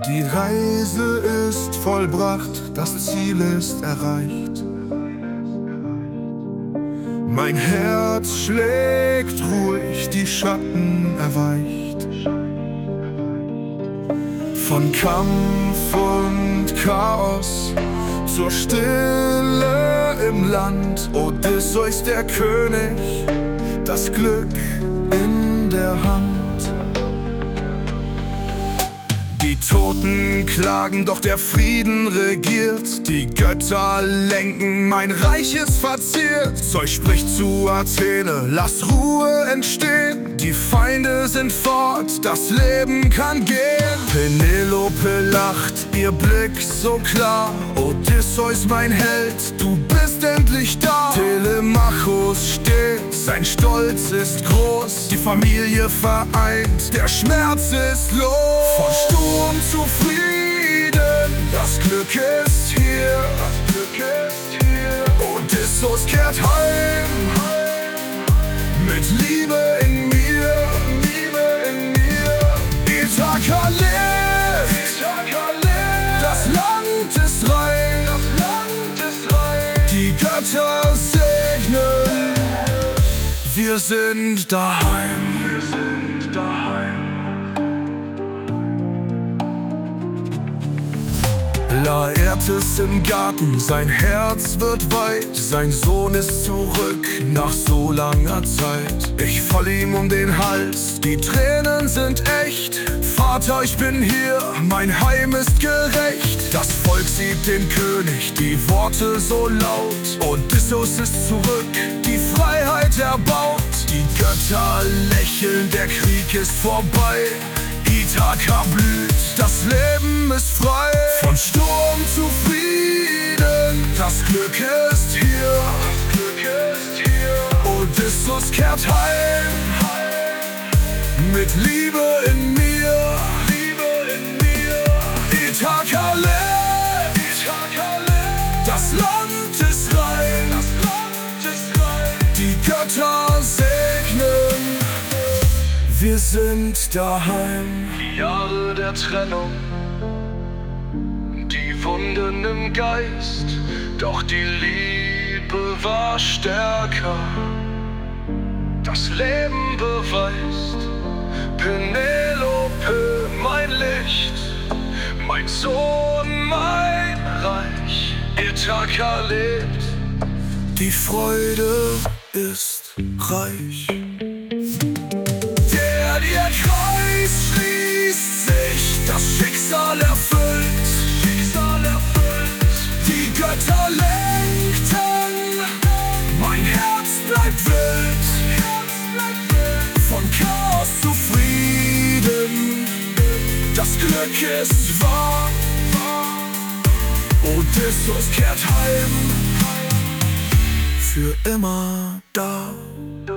Die Reise ist vollbracht, das Ziel ist erreicht. Mein Herz schlägt ruhig, die Schatten erweicht. Von Kampf und Chaos zur Stille im Land. Odysseus der König, das Glück in der Hand. Die Toten klagen, doch der Frieden regiert. Die Götter lenken, mein Reich ist verziert. Zeus spricht zu Athene, lass Ruhe entstehen. Die Feinde sind fort, das Leben kann gehen. Penelope lacht, ihr Blick so klar. Odysseus mein Held, du bist endlich da. Telemachus steht, sein Stolz ist groß. Die Familie vereint, der Schmerz ist los. Von Sturm zu Frieden, das Glück ist hier. Odysseus kehrt heim, mit Liebe in mir. Ithaka lebt, das Land ist rein. Die Götter segnen, wir sind daheim. Laertes im Garten, sein Herz wird weit. Sein Sohn ist zurück nach so langer Zeit. Ich falle ihm um den Hals, die Tränen sind echt. Vater, ich bin hier, mein Heim ist gerecht. Das Volk sieht den König, die Worte so laut. Odysseus ist zurück, die Freiheit erbaut. Die Götter lächeln, der Krieg ist vorbei. Ithaka blüht, das Leben ist frei. Von Sturm zu Frieden, das Glück ist hier. Odysseus kehrt heim, mit Liebe in mir. Ithaka lebt, das Land ist rein. Die Götter segnen, wir sind daheim. Die Jahre der Trennung, die Wunden im Geist, doch die Liebe war stärker. Das Leben beweist, Penelope mein Licht, mein Sohn, mein Reich. Ithaka lebt, die Freude ist reich. Der Kreis schließt sich, das Schicksal erfüllt. Die Götter lenkten, mein Herz bleibt wild. Von Chaos zu Frieden, das Glück ist wahr. Odysseus kehrt heim, für immer da.